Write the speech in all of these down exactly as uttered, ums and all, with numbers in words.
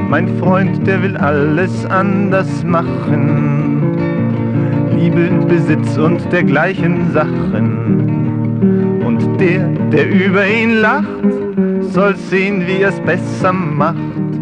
Mein Freund, der will alles anders machen. Liebe, Besitz und dergleichen Sachen. Und der, der über ihn lacht, soll sehen, wie er's besser macht.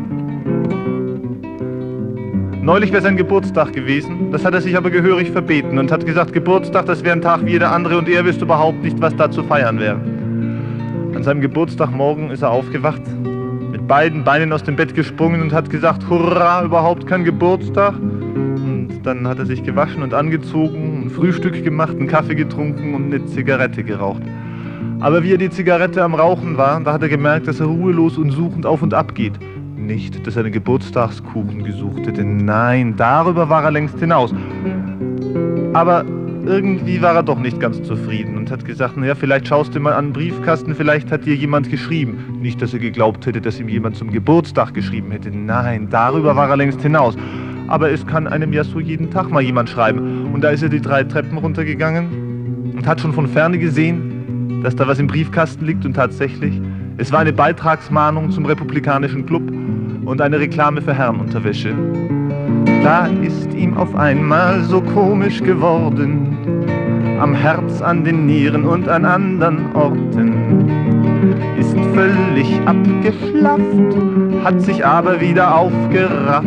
Neulich wäre sein Geburtstag gewesen, das hat er sich aber gehörig verbeten und hat gesagt, Geburtstag, das wäre ein Tag wie jeder andere und er wüsste überhaupt nicht, was da zu feiern wäre. An seinem Geburtstagmorgen ist er aufgewacht, mit beiden Beinen aus dem Bett gesprungen und hat gesagt, hurra, überhaupt kein Geburtstag. Und dann hat er sich gewaschen und angezogen, ein Frühstück gemacht, einen Kaffee getrunken und eine Zigarette geraucht. Aber wie er die Zigarette am Rauchen war, da hat er gemerkt, dass er ruhelos und suchend auf und ab geht. Nicht, dass er einen Geburtstagskuchen gesucht hätte, nein, darüber war er längst hinaus. Aber irgendwie war er doch nicht ganz zufrieden und hat gesagt, naja, vielleicht schaust du mal an den Briefkasten, vielleicht hat dir jemand geschrieben. Nicht, dass er geglaubt hätte, dass ihm jemand zum Geburtstag geschrieben hätte, nein, darüber war er längst hinaus. Aber es kann einem ja so jeden Tag mal jemand schreiben. Und da ist er die drei Treppen runtergegangen und hat schon von Ferne gesehen, dass da was im Briefkasten liegt und tatsächlich, es war eine Beitragsmahnung zum Republikanischen Club und eine Reklame für Herrenunterwäsche. Da ist ihm auf einmal so komisch geworden, am Herz, an den Nieren und an anderen Orten. Ist völlig abgeschlafft, hat sich aber wieder aufgerafft.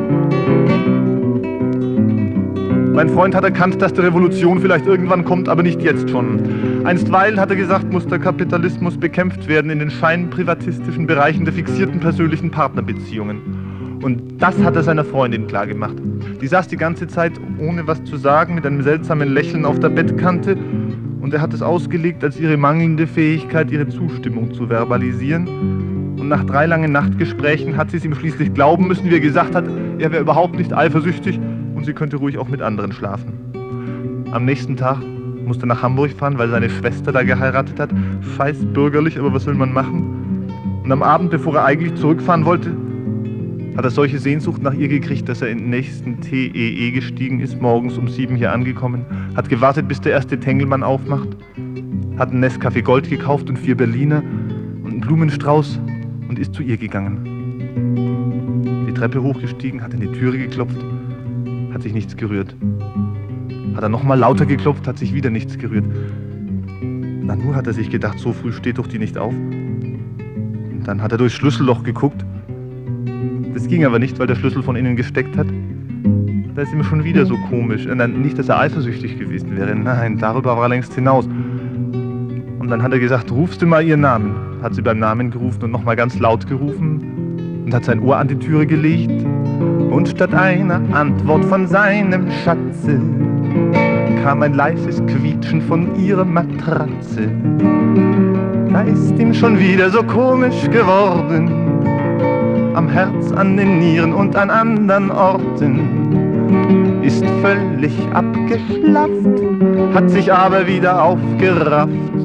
Mein Freund hat erkannt, dass die Revolution vielleicht irgendwann kommt, aber nicht jetzt schon. Einstweilen, hat er gesagt, muss der Kapitalismus bekämpft werden in den scheinprivatistischen Bereichen der fixierten persönlichen Partnerbeziehungen. Und das hat er seiner Freundin klargemacht. Die saß die ganze Zeit, ohne was zu sagen, mit einem seltsamen Lächeln auf der Bettkante und er hat es ausgelegt als ihre mangelnde Fähigkeit, ihre Zustimmung zu verbalisieren. Und nach drei langen Nachtgesprächen hat sie es ihm schließlich glauben müssen, wie er gesagt hat, er wäre überhaupt nicht eifersüchtig und sie könnte ruhig auch mit anderen schlafen. Am nächsten Tag musste er nach Hamburg fahren, weil seine Schwester da geheiratet hat. Scheiß bürgerlich, aber was will man machen? Und am Abend, bevor er eigentlich zurückfahren wollte, hat er solche Sehnsucht nach ihr gekriegt, dass er in den nächsten T E E gestiegen ist, morgens um sieben hier angekommen, hat gewartet, bis der erste Tengelmann aufmacht, hat einen Nescafé Gold gekauft und vier Berliner und einen Blumenstrauß und ist zu ihr gegangen. Die Treppe hochgestiegen, hat in die Türe geklopft, hat sich nichts gerührt. Hat er nochmal lauter geklopft, hat sich wieder nichts gerührt. Na, nur hat er sich gedacht, so früh steht doch die nicht auf. Und dann hat er durchs Schlüsselloch geguckt. Das ging aber nicht, weil der Schlüssel von innen gesteckt hat. Da ist ihm schon wieder so komisch. Nicht, dass er eifersüchtig gewesen wäre, nein, darüber war er längst hinaus. Und dann hat er gesagt, rufst du mal ihren Namen. Hat sie beim Namen gerufen und nochmal ganz laut gerufen und hat sein Ohr an die Türe gelegt. Und statt einer Antwort von seinem Schatze kam ein leises Quietschen von ihrer Matratze. Da ist ihm schon wieder so komisch geworden, am Herz, an den Nieren und an anderen Orten. Ist völlig abgeschlafft, hat sich aber wieder aufgerafft.